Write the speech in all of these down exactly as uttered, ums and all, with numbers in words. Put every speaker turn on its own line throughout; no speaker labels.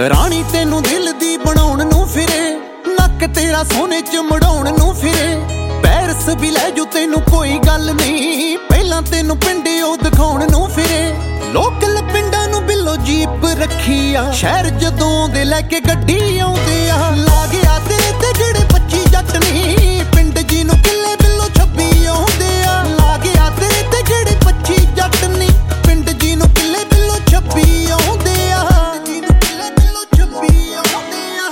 ਰਾਣੀ ਤੈਨੂੰ ਦਿਲ ਦੀ ਬਣਾਉਣ ਨੂੰ ਫਿਰੇ, ਨੱਕ ਤੇਰਾ ਸੋਨੇ ਚ ਮੜਾਉਣ ਨੂੰ ਫਿਰੇ। ਪੈਰਸ ਵੀ ਲੈ ਜੂ ਤੈਨੂੰ ਕੋਈ ਗੱਲ ਨਹੀਂ, ਪਹਿਲਾਂ ਤੈਨੂੰ ਪਿੰਡਿਓ ਦਿਖਾਉਣ ਨੂੰ ਫਿਰੇ। ਲੋਕਲ ਪਿੰਡਾਂ ਨੂੰ ਬਿੱਲੋ ਜੀਪ ਰੱਖੀ ਆ, ਸ਼ਹਿਰ ਜਦੋਂ ਦੇ ਲੈ ਕੇ ਗੱਡੀ ਆਉਂਦੇ ਆ। ਲਾ ਗਿਆ ਤੇਰੇ ਤੇ ਜਿਹੜੇ ਪੱਚੀ ਜੱਟ ਨੀ, ਪਿੰਡ ਜੀ ਨੂੰ ਕਿੱਲੇ ਬਿੱਲੋ ਛੱਬੀ ਆਉਂਦੇ ਆ। ਲਾ ਗਿਆ ਤੇਰੇ ਤੇ ਜਿਹੜੇ ਪੱਚੀ ਜੱਟ ਨੀ, ਪਿੰਡ ਜੀ ਨੂੰ ਕਿੱਲੇ ਬਿੱਲੋ ਛੱਬੀ ਆਉਂਦੇ ਆ। ਜੀ ਨੂੰ ਕਿੱਲੇ ਬਿੱਲੋ ਛੱਬੀ ਆਉਂਦੇ ਆ।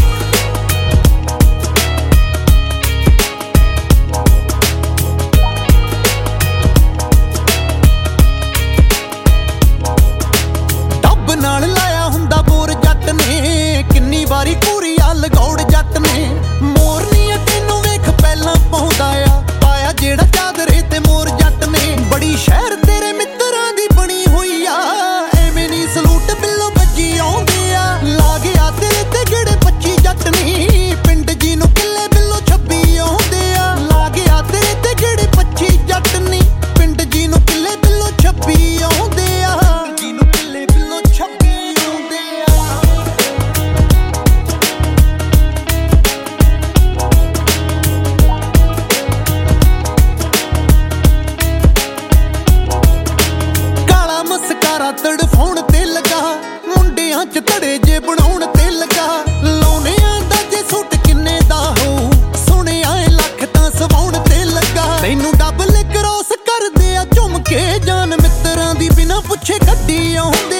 ਡੱਬ ਨਾਲ ਲਾਇਆ ਹੁੰਦਾ ਬੋਰ ਜੱਟ ਨੇ, ਕਿੰਨੀ ਵਾਰੀ ਪੂਰੀ ਆ ਲਗੌੜ ਜੱਟ ਨੇ। ਮੋਰਨੀਆਂ ਤੈਨੂੰ ਵੇਖ ਪਹਿਲਾਂ ਪਾਉਂਦਾ ਆ, ਪਾਇਆ ਜਿਹੜਾ ਚਾਦਰੇ ਤੇ ਮੋਰ ਜੱਟ ਨੇ। ਬੜੀ ਸ਼ਹਿਰ ਤੇਰੇ ਮਿੱਤਰਾਂ ਦੀ ਬਣੀ ਹੋਈ ਆ, ਐਵੇਂ ਨੀ ਸਲੂਟ ਬਿੱਲੋ ਵੱਜੀ ਆਉਂਦੇ ਆ। ਲਾ ਗਿਆ ਤੇਰੇ ਤੇ ਜਿਹੜੇ ਪੱਚੀ ਜੱਟ ਨੀ, ਪਿੰਡ ਜੀ ਨੂੰ ਕਿੱਲੇ ਬਿੱਲੋ ਛੱਬੀ ਆਉਂਦੇ ਆ। ਲਾ ਗਿਆ ਤੇਰੇ ਤੇ ਜਿਹੜੇ ਪੱਚੀ ਜੱਟ ਨੀ, ਪਿੰਡ ਜੀ ਨੂੰ ਕਿੱਲੇ ਬਿੱਲੋ ਛੱਬੀ ਆਉਂਦੇ ਆ। ਜੀ ਨੂੰ ਕਿੱਲੇ ਬਿੱਲੋ ਛੱਬੀ ਆਉਂਦੇ ਆ। ਕਾਲਾ ਮਸਕਾਰਾ ਤੜਫਾਉਣ ਤੇ ਲੱਗਾ, ਮੁੰਡਿਆਂ ਚ ਧੜੇ ਜੇ ਬਣਾਉਣ ਤੇ ਲੱਗਾ। ਲਾਉਣਿਆਂ ਦਾ ਜੇ ਸੂਟ ਕਿੰਨੇ ਦਾ ਹੋਊ, ਸੁਣਿਆ ਏ ਲੱਖ ਤਾਂ ਸਵਾਉਣ ਤੇ ਲੱਗਾ। ਤੈਨੂੰ ਡਬਲ ਕ੍ਰੋਸ ਕਰਦੇ ਆ ਝੁੰਮ ਕੇ, ਜਾਨ ਮਿੱਤਰਾਂ ਦੀ ਬਿਨਾਂ ਪੁੱਛੇ ਗੱਡੀ ਆਉਂਦੇ